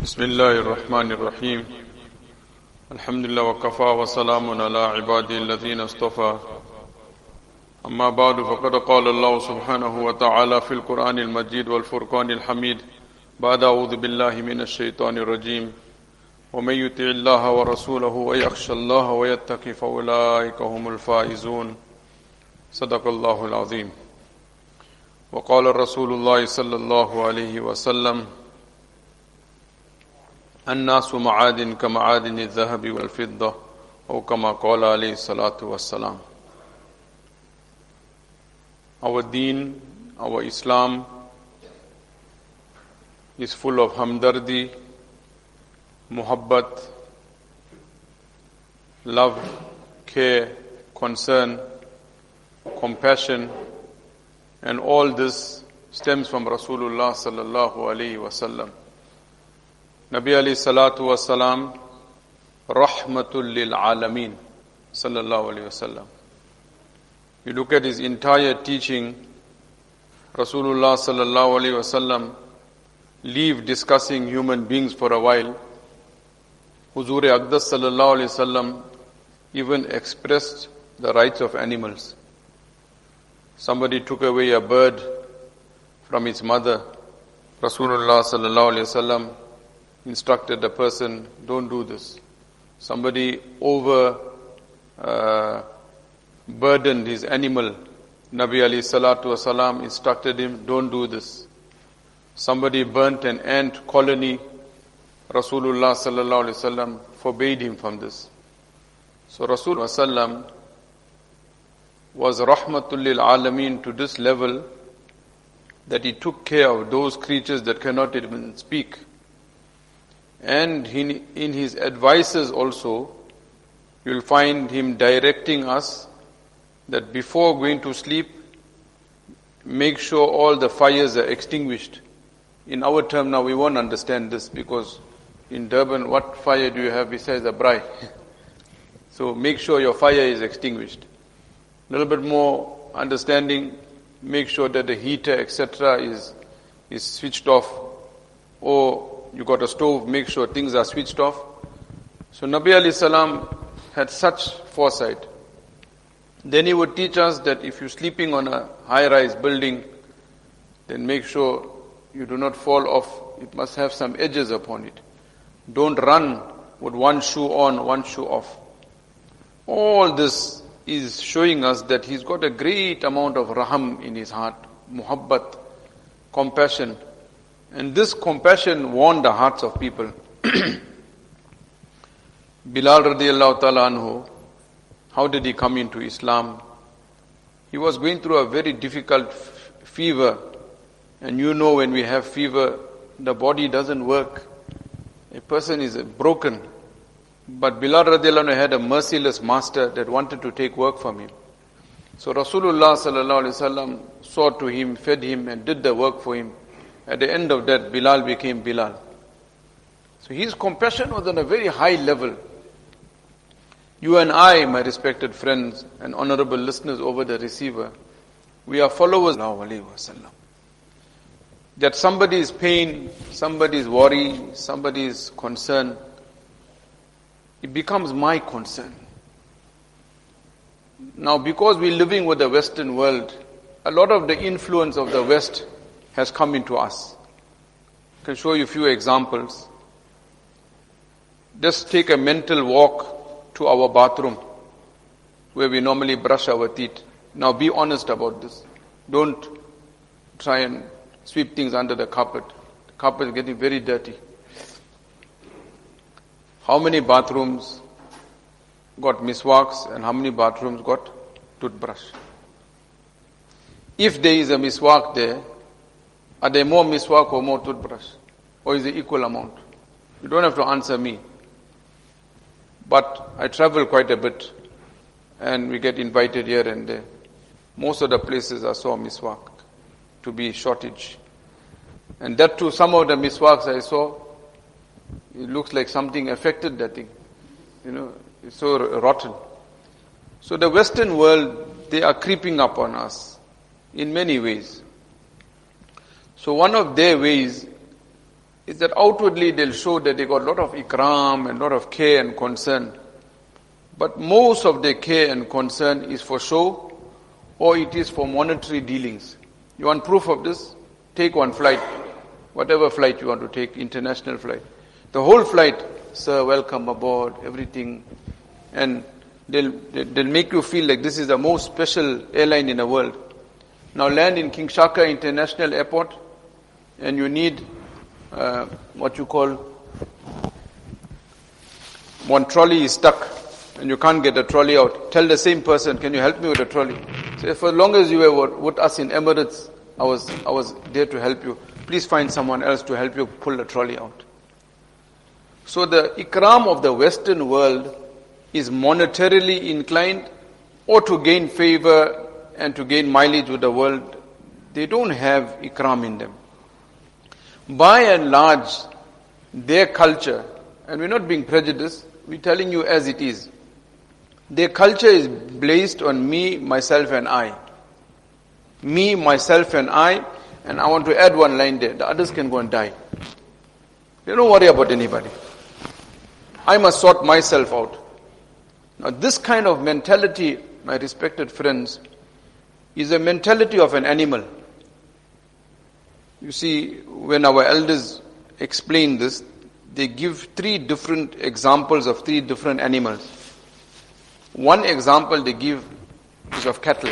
بسم الله الرحمن الرحيم الحمد لله وكفى وسلام على عباده الذين اصطفى أما بعد فقد قال الله سبحانه وتعالى في القرآن المجيد والفرقان الحميد بعد أعوذ بالله من الشيطان الرجيم ومن يطع الله ورسوله ويخشى الله ويتقي فأولئك هم الفائزون صدق الله العظيم. وقال رسول الله صلى الله عليه وسلم الناس معادن كمعادن الذهب والفضة أو كما قال عليه الصلاة والسلام. Our deen, our Islam is full of hamdardi, muhabbat, love, care, concern, compassion, and all this stems from Rasulullah sallallahu alaihi wasallam. Nabi alayhi salatu wasalam, rahmatul lil alameen, sallallahu alayhi wasallam. You look at his entire teaching, Rasulullah sallallahu alayhi wasallam leave discussing human beings for a while. Huzur Aqdas sallallahu alayhi wasallam even expressed the rights of animals. Somebody took away a bird from its mother. Rasulullah sallallahu alayhi wasallam instructed the person, don't do this. Somebody burdened his animal. Nabi alayhi salatu wasalam instructed him, don't do this. Somebody burnt an ant colony. Rasulullah sallallahu alayhi wasallam forbade him from this. So Rasulullah sallam was rahmatul lil alameen to this level that he took care of those creatures that cannot even speak. And in his advices also, you'll find him directing us that before going to sleep, make sure all the fires are extinguished. In our term now, we won't understand this because in Durban, what fire do you have besides the braai? So make sure your fire is extinguished. A little bit more understanding, make sure that the heater, etc. is switched off, or you got a stove, make sure things are switched off. So Nabi alayhi salam had such foresight. Then he would teach us that if you're sleeping on a high-rise building, then make sure you do not fall off. It must have some edges upon it. Don't run with one shoe on, one shoe off. All this is showing us that he's got a great amount of raham in his heart, muhabbat, compassion. And this compassion warmed the hearts of people. Bilal radiallahu ta'ala anhu, how did he come into Islam? He was going through a very difficult fever. And you know when we have fever, the body doesn't work. A person is broken. But Bilal radiallahu anhu had a merciless master that wanted to take work from him. So Rasulullah sallallahu alaihi wasallam saw to him, fed him and did the work for him. At the end of that, Bilal became Bilal. So his compassion was on a very high level. You and I, my respected friends and honorable listeners over the receiver, we are followers of Allah. That somebody's pain, somebody's worry, somebody's concern, it becomes my concern. Now, because we're living with the Western world, a lot of the influence of the West has come into us. I can show you a few examples. Just take a mental walk to our bathroom where we normally brush our teeth. Now be honest about this. Don't try and sweep things under the carpet. The carpet is getting very dirty. How many bathrooms got miswaks and how many bathrooms got toothbrush? If there is a miswak there, are there more miswak or more toothbrush? Or is it equal amount? You don't have to answer me. But I travel quite a bit and we get invited here and there. Most of the places I saw miswak to be shortage. And that too, some of the miswaks I saw, it looks like something affected that thing. You know, it's so rotten. So the Western world, they are creeping up on us in many ways. So one of their ways is that outwardly they'll show that they got a lot of ikram and a lot of care and concern. But most of their care and concern is for show, or it is for monetary dealings. You want proof of this? Take one flight, whatever flight you want to take, international flight. The whole flight, sir, welcome aboard, everything. And they'll make you feel like this is the most special airline in the world. Now land in King Shaka International Airport, and you need what you call, one trolley is stuck, and you can't get the trolley out. Tell the same person, can you help me with the trolley? So for as long as you were with us in Emirates, I was there to help you. Please find someone else to help you pull the trolley out. So the ikram of the Western world is monetarily inclined, or to gain favor and to gain mileage with the world. They don't have ikram in them. By and large, their culture, and we're not being prejudiced, we're telling you as it is. Their culture is based on me, myself and I. Me, myself and I want to add one line there. The others can go and die. They don't worry about anybody. I must sort myself out. Now this kind of mentality, my respected friends, is a mentality of an animal. You see, when our elders explain this, they give 3 different examples of 3 different animals. One example they give is of cattle.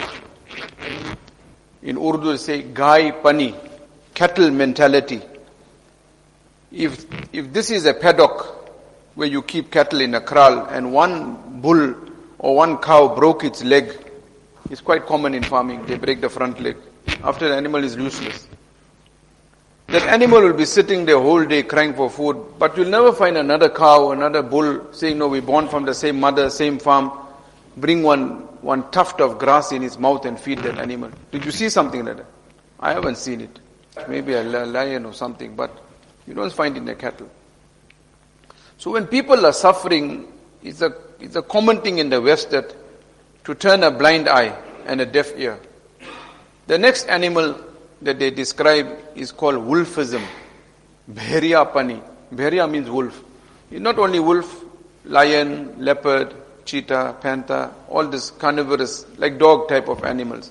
In Urdu they say, Gai Pani, cattle mentality. If this is a paddock where you keep cattle in a kraal and one bull or one cow broke its leg, it's quite common in farming, they break the front leg. After the animal is useless. That animal will be sitting there whole day crying for food, but you'll never find another cow, another bull saying, no, we're born from the same mother, same farm. Bring one tuft of grass in his mouth and feed that animal. Did you see something like that? I haven't seen it. Maybe a lion or something, but you don't find it in a cattle. So when people are suffering, it's a common thing in the West that to turn a blind eye and a deaf ear. The next animal that they describe is called wolfism. Bheriya Pani. Bheriya means wolf. It's not only wolf, lion, leopard, cheetah, panther, all this carnivorous, like dog type of animals.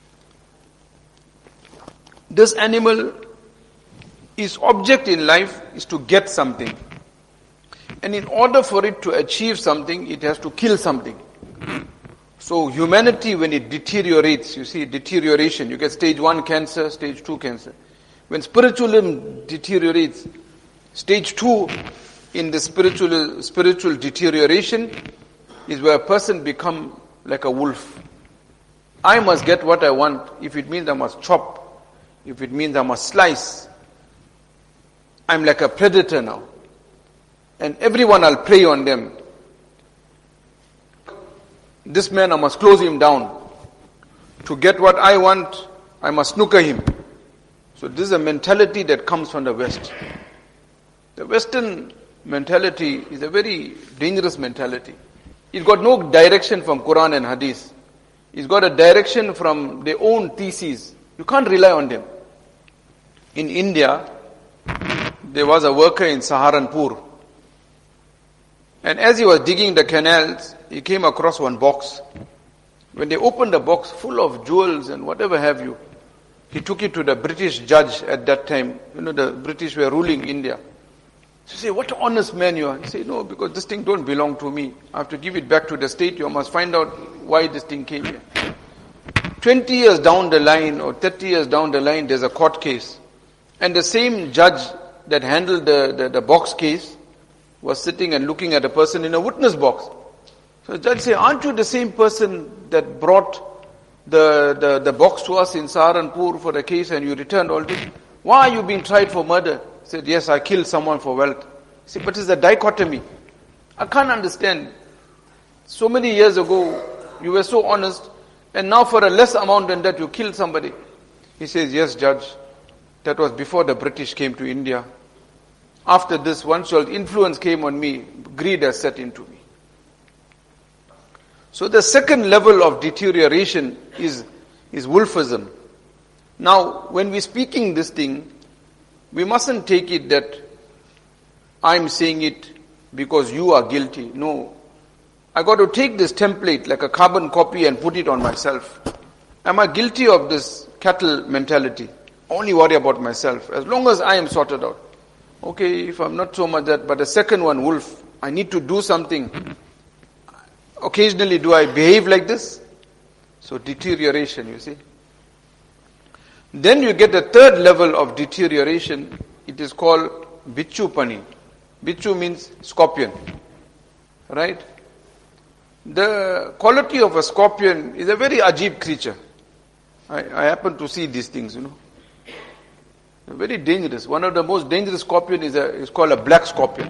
This animal, its object in life is to get something. And in order for it to achieve something, it has to kill something. So humanity, when it deteriorates, you see deterioration, you get stage 1 cancer, stage 2 cancer. When spiritualism deteriorates, stage 2 in the spiritual deterioration is where a person become like a wolf. I must get what I want. If it means I must chop, if it means I must slice, I'm like a predator now. And everyone I'll prey on them. This man, I must close him down. To get what I want, I must snooker him. So this is a mentality that comes from the West. The Western mentality is a very dangerous mentality. It's got no direction from Quran and Hadith. It's got a direction from their own theses. You can't rely on them. In India, there was a worker in Saharanpur. And as he was digging the canals, he came across one box. When they opened the box full of jewels and whatever have you, he took it to the British judge at that time. You know, the British were ruling India. So he said, what an honest man you are. He said, no, because this thing don't belong to me. I have to give it back to the state. You must find out why this thing came here. 20 years down the line or 30 years down the line, there's a court case. And the same judge that handled the box case was sitting and looking at a person in a witness box. So the judge said, aren't you the same person that brought the box to us in Saharanpur for the case and you returned all this? Why are you being tried for murder? He said, yes, I killed someone for wealth. He said, but it's a dichotomy. I can't understand. So many years ago, you were so honest, and now for a less amount than that, you killed somebody. He says, yes, judge, that was before the British came to India. After this, once your influence came on me, greed has set into me. So the second level of deterioration is wolfism. Now, when we're speaking this thing, we mustn't take it that I'm saying it because you are guilty. No. I got to take this template like a carbon copy and put it on myself. Am I guilty of this cattle mentality? Only worry about myself. As long as I am sorted out. Okay, if I'm not so much that, but the second one, wolf, I need to do something. Occasionally do I behave like this? So deterioration, you see. Then you get the third level of deterioration. It is called bichu pani. Bichu means scorpion. Right? The quality of a scorpion is a very ajib creature. I happen to see these things, Very dangerous. One of the most dangerous scorpion is called a black scorpion.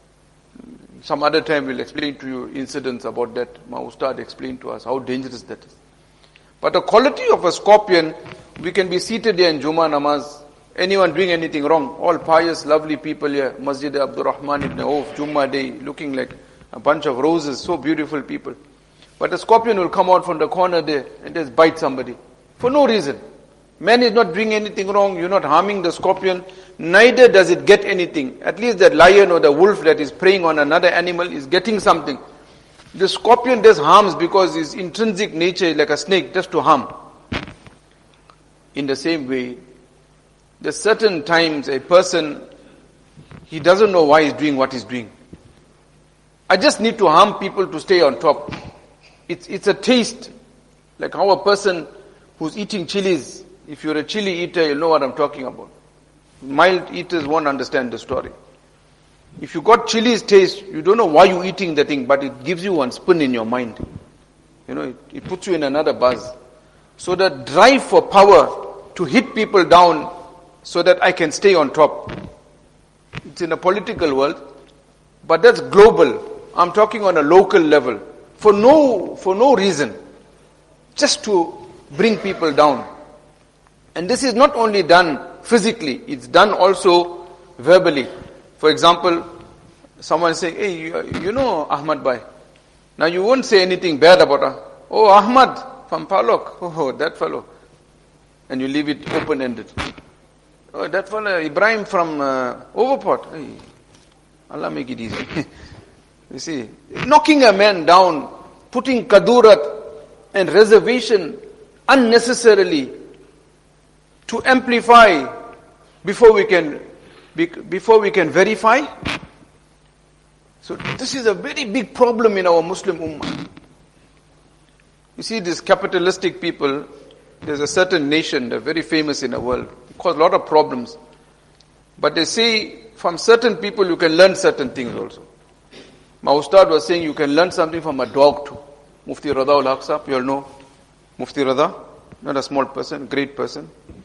Some other time we'll explain to you incidents about that. My Ustad explained to us how dangerous that is. But the quality of a scorpion, we can be seated here in Jummah Namaz. Anyone doing anything wrong, all pious, lovely people here. Masjid Abdul Rahman ibn Auf, Jummah Day, looking like a bunch of roses, so beautiful people. But a scorpion will come out from the corner there and just bite somebody. For no reason. Man is not doing anything wrong, you're not harming the scorpion, neither does it get anything. At least that lion or the wolf that is preying on another animal is getting something. The scorpion does harms because his intrinsic nature is like a snake, just to harm. In the same way, there's certain times a person, he doesn't know why he's doing what he's doing. I just need to harm people to stay on top. It's a taste, like how a person who's eating chilies, if you're a chili eater, you'll know what I'm talking about. Mild eaters won't understand the story. If you got chili's taste, you don't know why you're eating the thing, but it gives you one spin in your mind. It puts you in another buzz. So the drive for power to hit people down so that I can stay on top. It's in a political world, but that's global. I'm talking on a local level. For no reason. Just to bring people down. And this is not only done physically, it's done also verbally. For example, someone saying, hey, you know Ahmad Bhai. Now you won't say anything bad about her. Oh, Ahmad from Palok. Oh, that fellow. And you leave it open-ended. Oh, that fellow, Ibrahim from Overport. Hey, Allah make it easy. You see, knocking a man down, putting kadurat and reservation unnecessarily to amplify before we can verify. So this is a very big problem in our Muslim ummah. You see, these capitalistic people, there's a certain nation, they're very famous in the world, it cause a lot of problems. But they say from certain people you can learn certain things also. My Ustad was saying you can learn something from a dog too. Mufti Rada ul Haq Sahab, you all know Mufti Rada, not a small person, great person.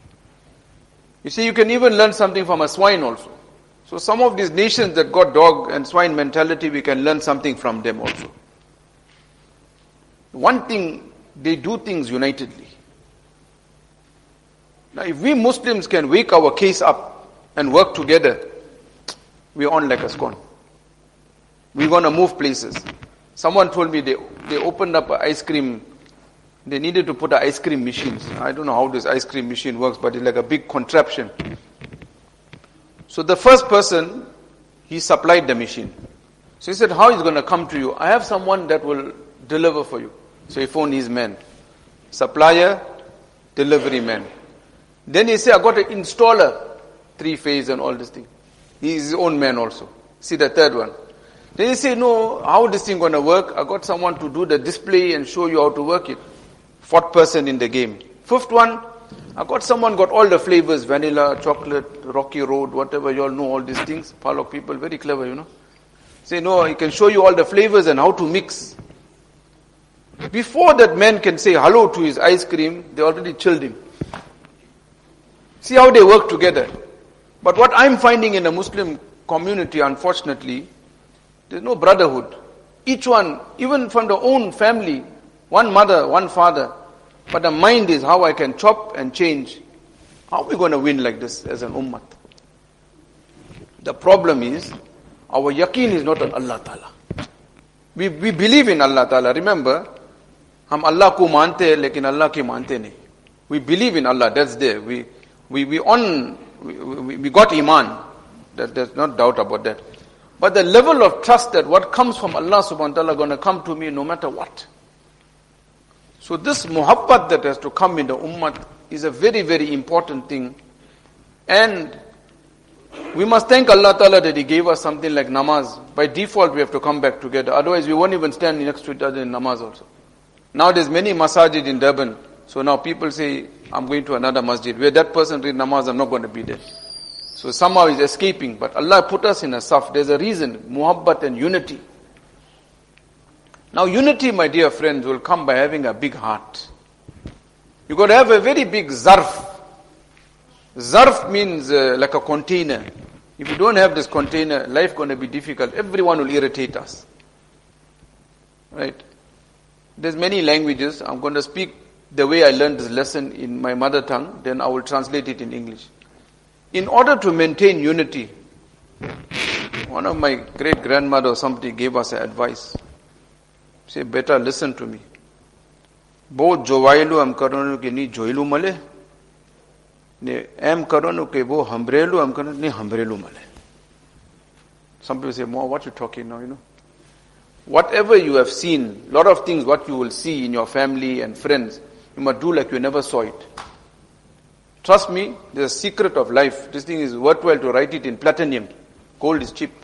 You see, you can even learn something from a swine also. So some of these nations that got dog and swine mentality, we can learn something from them also. One thing, they do things unitedly. Now if we Muslims can wake our case up and work together, we're on like a scone. We're going to move places. Someone told me they opened up an ice cream. They needed to put an ice cream machine. I don't know how this ice cream machine works, but it's like a big contraption. So the first person, he supplied the machine. So he said, how is it going to come to you? I have someone that will deliver for you. So he phoned his man. Supplier, delivery man. Then he said, I got an installer, 3-phase and all this thing. He is his own man also. See the third one. Then he said, no, how this thing going to work? I got someone to do the display and show you how to work it. 4th person in the game. 5th one, I got someone got all the flavors, vanilla, chocolate, Rocky Road, whatever, you all know all these things. Palok people, very clever, Say, no, he can show you all the flavors and how to mix. Before that man can say hello to his ice cream, they already chilled him. See how they work together. But what I'm finding in the Muslim community, unfortunately, there's no brotherhood. Each one, even from their own family, one mother, one father. But the mind is how I can chop and change. How are we going to win like this as an ummah? The problem is, our yaqeen is not on Allah Ta'ala. We believe in Allah Ta'ala. Remember, hum Allah ko mante hai, lekin Allah ke mante nahi. We believe in Allah, that's there. We got iman. There's no doubt about that. But the level of trust that what comes from Allah subhanahu wa ta'ala going to come to me no matter what. So this muhabbat that has to come in the ummah is a very, very important thing. And we must thank Allah ta'ala that He gave us something like namaz. By default we have to come back together. Otherwise we won't even stand next to each other in namaz also. Now there's many masajid in Durban. So now people say, I'm going to another masjid. Where that person read namaz, I'm not going to be there. So somehow he's escaping. But Allah put us in a saf. There's a reason. Muhabbat and unity. Now unity, my dear friends, will come by having a big heart. You've got to have a very big zarf. Zarf means like a container. If you don't have this container, life going to be difficult. Everyone will irritate us. Right? There's many languages. I'm going to speak the way I learned this lesson in my mother tongue. Then I will translate it in English. In order to maintain unity, one of my great-grandmother or somebody gave us advice. Say, better listen to me. Bo jovailu am karonu ke ni joilu male. Ne am karonu ke bo hambrelu am karonu ni hambrelu male. Some people say, "More, what you talking now?" You know. Whatever you have seen, lot of things what you will see in your family and friends, you must do like you never saw it. Trust me, there's a secret of life. This thing is worthwhile to write it in platinum. Gold is cheap.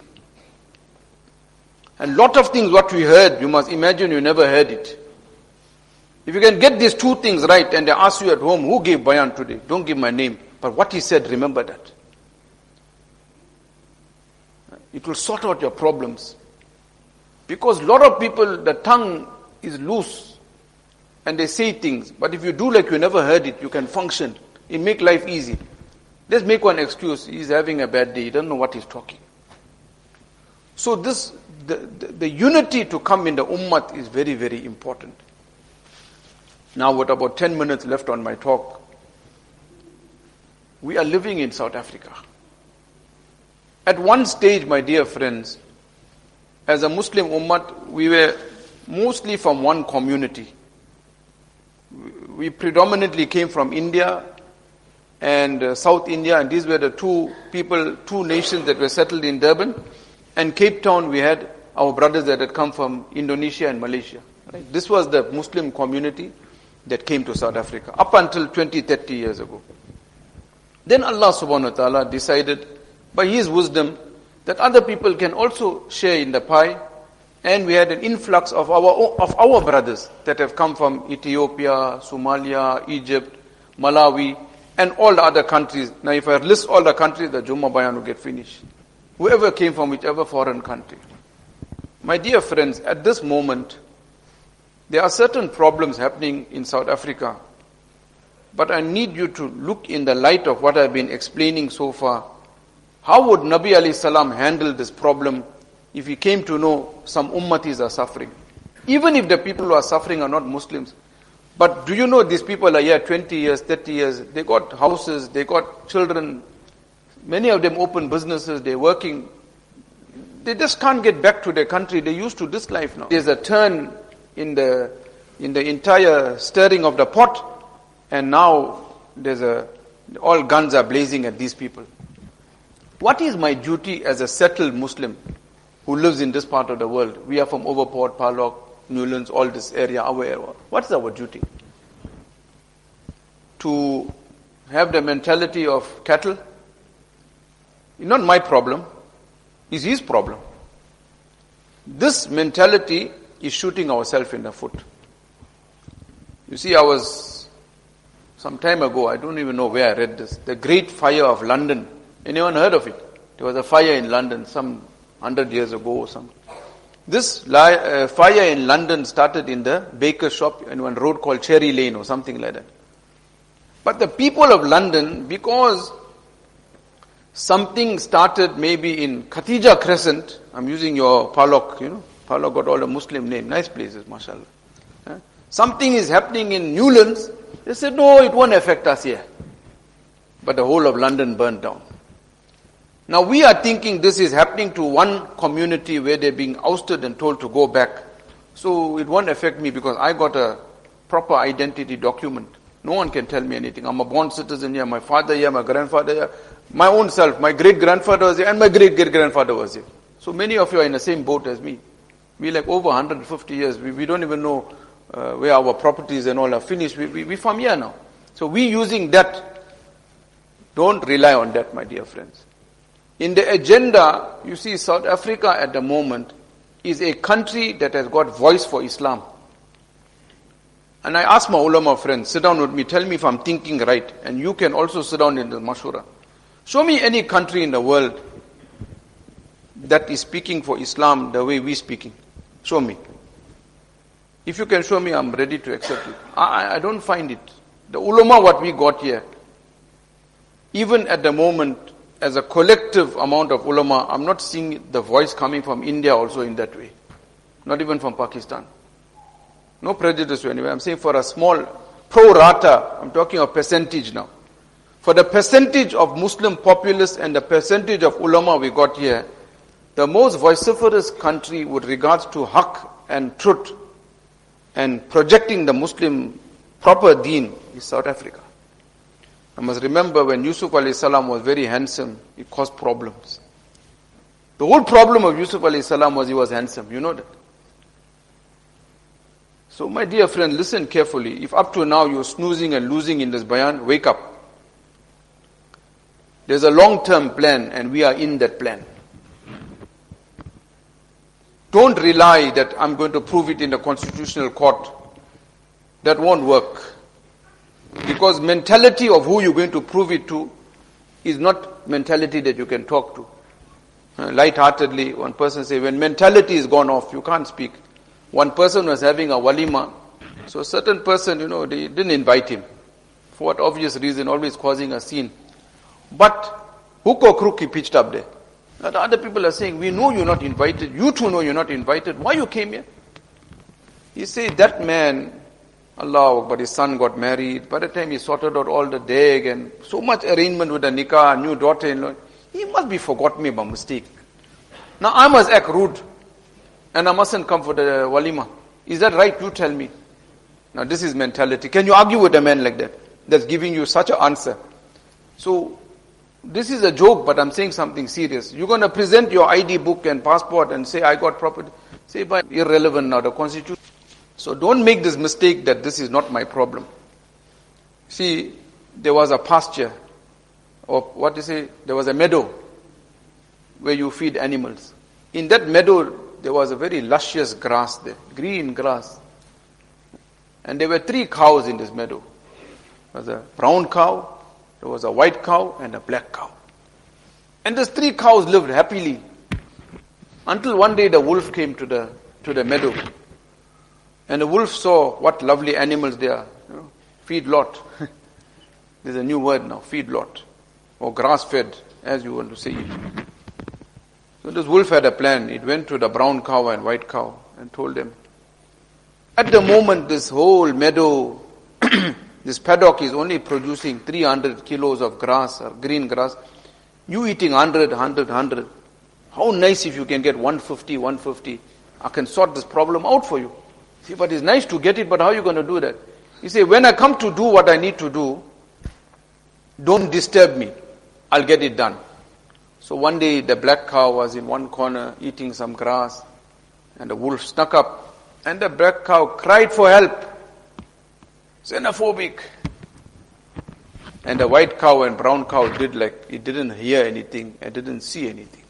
And lot of things what we heard, you must imagine you never heard it. If you can get these two things right and they ask you at home, who gave bayan today? Don't give my name. But what he said, remember that. It will sort out your problems. Because a lot of people, the tongue is loose and they say things. But if you do like you never heard it, you can function. It make life easy. Let's make one excuse. He's having a bad day. He doesn't know what he's talking. So the unity to come in the ummah is very, very important. Now with about 10 minutes left on my talk, we are living in South Africa. At one stage, my dear friends, as a Muslim ummah, we were mostly from one community. We predominantly came from India and South India, and these were the two nations that were settled in Durban. And Cape Town, we had our brothers that had come from Indonesia and Malaysia. Right? This was the Muslim community that came to South Africa up until 20-30 years ago. Then Allah subhanahu wa ta'ala decided by His wisdom that other people can also share in the pie, and we had an influx of our brothers that have come from Ethiopia, Somalia, Egypt, Malawi, and all the other countries. Now if I list all the countries, the Jummah Bayan will get finished. Whoever came from whichever foreign country. My dear friends, at this moment, there are certain problems happening in South Africa. But I need you to look in the light of what I've been explaining so far. How would Nabi alayhi salam handle this problem if he came to know some ummatis are suffering? Even if the people who are suffering are not Muslims. But do you know these people are here 20 years, 30 years, they got houses, they got children, many of them open businesses, they're working. They just can't get back to their country. They're used to this life now. There's a turn in the entire stirring of the pot, and now all guns are blazing at these people. What is my duty as a settled Muslim who lives in this part of the world? We are from Overport, Parlock, Newlands, all this area, our area. What is our duty? To have the mentality of cattle? It's not my problem. It's his problem. This mentality is shooting ourselves in the foot. You see, I was, some time ago, I don't even know where I read this, the Great Fire of London. Anyone heard of it? There was a fire in London some 100 years ago or something. This fire in London started in the baker's shop in one road called Cherry Lane or something like that. But the people of London, because something started maybe in Khatija Crescent, I'm using your Parlock, Parlock got all the Muslim name, nice places, mashallah. Something is happening in Newlands, they said, no, it won't affect us here. But the whole of London burned down. Now we are thinking this is happening to one community where they're being ousted and told to go back. So it won't affect me because I got a proper identity document. No one can tell me anything. I'm a born citizen here, my father here, my grandfather here, my own self, my great-grandfather was here and my great-great-grandfather was here. So many of you are in the same boat as me. We like over 150 years. We don't even know where our properties and all are finished. We from here now. So we using that. Don't rely on that, my dear friends. In the agenda, you see South Africa at the moment is a country that has got voice for Islam. And I ask my ulama friends, sit down with me, tell me if I'm thinking right. And you can also sit down in the mashura. Show me any country in the world that is speaking for Islam the way we're speaking. Show me. If you can show me, I'm ready to accept it. I don't find it. The ulama what we got here, even at the moment, as a collective amount of ulama, I'm not seeing the voice coming from India also in that way. Not even from Pakistan. No prejudice to anyway. I'm saying for a small pro rata, I'm talking of percentage now. For the percentage of Muslim populace and the percentage of ulama we got here, the most vociferous country with regards to haqq and truth and projecting the Muslim proper deen is South Africa. I must remember when Yusuf alayhi salam was very handsome, it caused problems. The whole problem of Yusuf alayhi salam was he was handsome. You know that. So my dear friend, listen carefully. If up to now you're snoozing and losing in this bayan, wake up. There's a long-term plan and we are in that plan. Don't rely that I'm going to prove it in the constitutional court. That won't work. Because mentality of who you're going to prove it to is not mentality that you can talk to. Light-heartedly, one person say, when mentality is gone off, you can't speak. One person was having a walima. So a certain person, they didn't invite him. For what obvious reason, always causing a scene. But hook or crook he pitched up there. Now the other people are saying, we know you're not invited. You too know you're not invited. Why you came here? He said, that man, Allah, but his son got married. By the time he sorted out all the dag and so much arrangement with the nikah, new daughter-in-law, he must be forgot me by mistake. Now I must act rude and I mustn't come for the walima. Is that right? You tell me. Now this is mentality. Can you argue with a man like that? That's giving you such an answer. So, this is a joke, but I'm saying something serious. You're going to present your ID book and passport and say, I got property. Say, but irrelevant now, the constitution. So don't make this mistake that this is not my problem. See, there was a pasture, or there was a meadow where you feed animals. In that meadow, there was a very luscious grass there, green grass. And there were 3 cows in this meadow. There was a brown cow, there was a white cow and a black cow. And these 3 cows lived happily. Until one day the wolf came to the meadow. And the wolf saw what lovely animals they are. Feed lot. There's a new word now, feed lot. Or grass fed, as you want to say it. So this wolf had a plan. It went to the brown cow and white cow and told them, at the moment this whole meadow, this paddock is only producing 300 kilos of grass or green grass. You eating 100. How nice if you can get 150. I can sort this problem out for you. See, but it's nice to get it, but how are you going to do that? You say, when I come to do what I need to do, don't disturb me. I'll get it done. So one day the black cow was in one corner eating some grass and the wolf snuck up and the black cow cried for help. Xenophobic. And the white cow and brown cow did like it didn't hear anything and didn't see anything.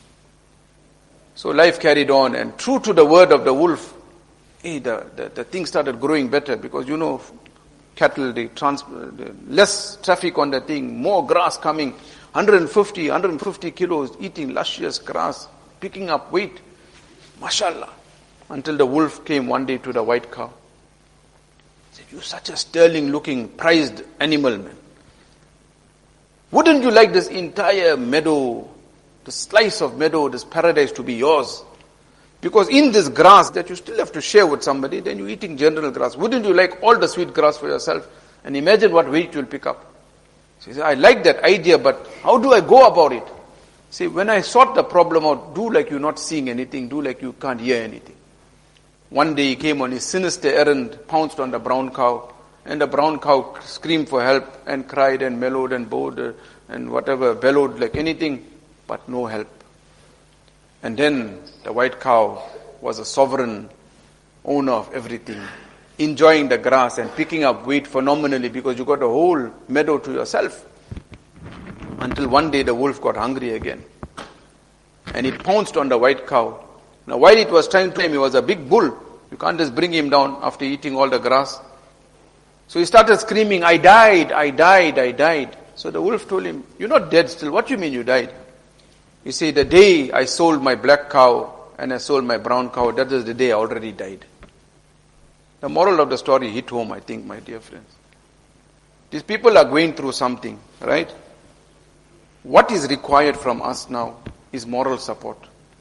So life carried on, and true to the word of the wolf, the thing started growing better because cattle, less traffic on the thing, more grass coming, 150 kilos, eating luscious grass, picking up weight. Mashallah. Until the wolf came one day to the white cow. He said, you're such a sterling looking, prized animal, man. Wouldn't you like this entire meadow, this slice of meadow, this paradise to be yours? Because in this grass that you still have to share with somebody, then you're eating general grass. Wouldn't you like all the sweet grass for yourself? And imagine what weight you'll pick up. So he said, I like that idea, but how do I go about it? See, when I sort the problem out, do like you're not seeing anything, do like you can't hear anything. One day he came on his sinister errand, pounced on the brown cow, and the brown cow screamed for help and cried and mellowed and bowed and whatever, bellowed like anything, but no help. And then the white cow was a sovereign owner of everything, enjoying the grass and picking up weight phenomenally because you got a whole meadow to yourself. Until one day the wolf got hungry again. And it pounced on the white cow. Now while it was trying to him, he was a big bull. You can't just bring him down after eating all the grass. So he started screaming, I died, I died, I died. So the wolf told him, you're not dead still. What do you mean you died? He said, the day I sold my black cow and I sold my brown cow, that is the day I already died. The moral of the story hit home, I think, my dear friends. These people are going through something, right? What is required from us now is moral support.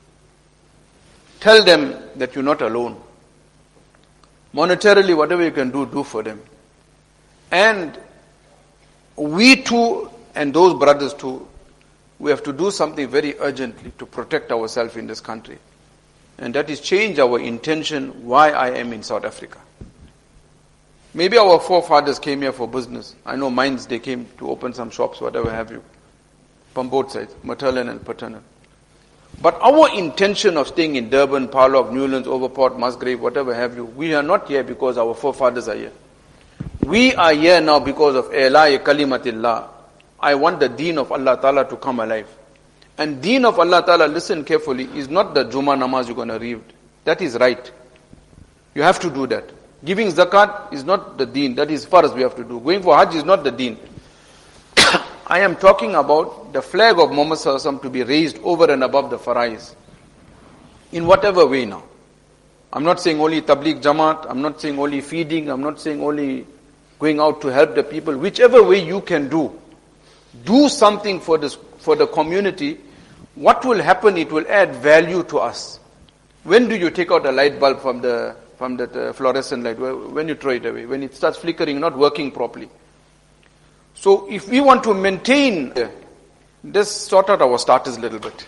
Tell them that you're not alone. Monetarily, whatever you can do, do for them. And we too, and those brothers too, we have to do something very urgently to protect ourselves in this country. And that is change our intention why I am in South Africa. Maybe our forefathers came here for business. I know mines, they came to open some shops, whatever have you. From both sides, maternal and paternal. But our intention of staying in Durban, Parlock, Newlands, Overport, Musgrave, whatever have you, we are not here because our forefathers are here. We are here now because of Ila'i Kalimatillah. I want the deen of Allah Ta'ala to come alive. And deen of Allah Ta'ala, listen carefully, is not the Jummah namaz you're going to read. That is right. You have to do that. Giving zakat is not the deen. That is farz we have to do. Going for hajj is not the deen. I am talking about the flag of Muhammad Sallallahu Alaihi Wasallam to be raised over and above the farais. In whatever way now. I'm not saying only Tabligh Jamaat. I'm not saying only feeding. I'm not saying only going out to help the people. Whichever way you can do. Do something for the community. What will happen? It will add value to us. When do you take out a light bulb from that fluorescent light? When you throw it away. When it starts flickering, not working properly. So if we want to maintain, just sort out our starters a little bit.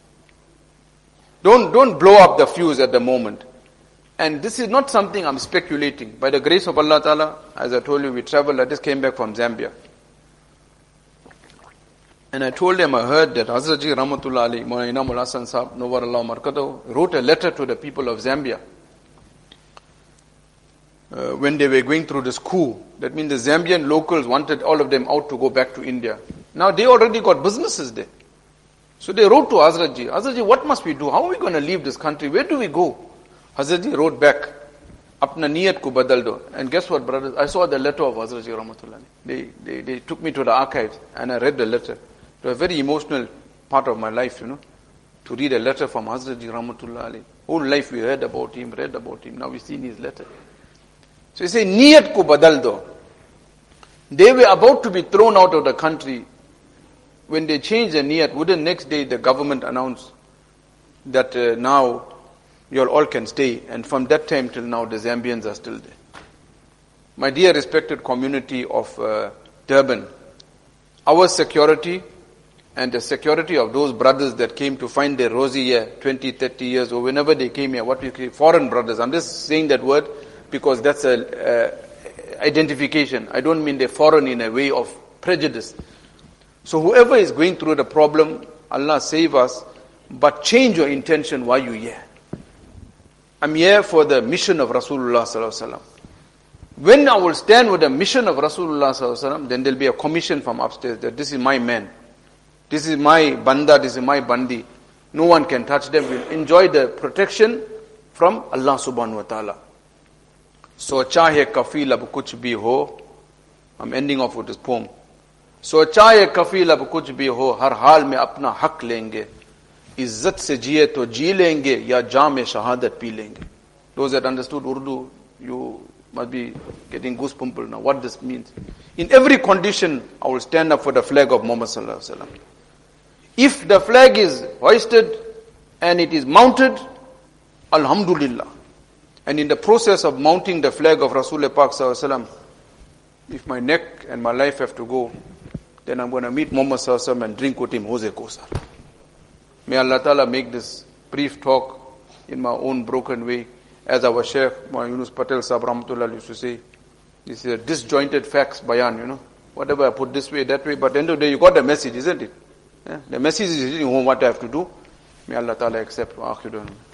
Don't blow up the fuse at the moment. And this is not something I'm speculating. By the grace of Allah Ta'ala, as I told you, we traveled. I just came back from Zambia. And I told them, I heard that Hazrat Ji Rahmatullah Ali, Maulana Inamul Hasan Sahab, Nawwarallahu Markatahu, wrote a letter to the people of Zambia. When they were going through this coup. That means the Zambian locals wanted all of them out to go back to India. Now they already got businesses there. So they wrote to Hazrat Ji, Hazrat Ji, what must we do? How are we going to leave this country? Where do we go? Hazrat Ji wrote back, Apna niyat ko badal do. And guess what, brothers? I saw the letter of Hazrat Ji Rahmatullah. They took me to the archives and I read the letter. It was a very emotional part of my life, to read a letter from Hazrat Ji Rahmatullah Ali. Whole life we read about him. Now we see his letter. So he said, niyat ko badal do. They were about to be thrown out of the country. When they changed the niyat, within the next day the government announced that now you all can stay. And from that time till now the Zambians are still there. My dear respected community of Durban, our security and the security of those brothers that came to find their rosy here 20, 30 years or whenever they came here, what we call foreign brothers. I'm just saying that word because that's a identification. I don't mean they're foreign in a way of prejudice. So whoever is going through the problem, Allah save us, but change your intention why you're here. I'm here for the mission of Rasulullah Sallallahu Alaihi Wasallam. When I will stand with the mission of Rasulullah Sallallahu Alaihi Wasallam, then there'll be a commission from upstairs that this is my man. This is my banda, this is my bandi. No one can touch them. We'll enjoy the protection from Allah Subhanahu Wa Ta'ala. So chahe kafil ab kuch bhi ho. I'm ending off with this poem. So chahe kafil ab kuch bhi ho, har haal mein apna haq lenge. Izzat se jiye to ji lenge, ya jam shahadat pi lenge. Those that understood Urdu, you must be getting goosebumps now. What this means. In every condition, I will stand up for the flag of Muhammad Sallallahu Alaihi Wasallam. If the flag is hoisted and it is mounted, Alhamdulillah. And in the process of mounting the flag of Rasulullah Pak Sallallahu Alaihi Wasallam, if my neck and my life have to go, then I'm going to meet Muhammad Sallallahu Alaihi Wasallam and drink with him Hose Kosar. May Allah Ta'ala make this brief talk in my own broken way. As our Shaykh, Yunus Patel Sahab Rahmatullah used to say, this is a disjointed facts bayan, Whatever I put this way, that way, but at the end of the day, you got the message, isn't it? Yeah? The message is hitting home what I have to do. May Allah Ta'ala accept. Wa akhiru.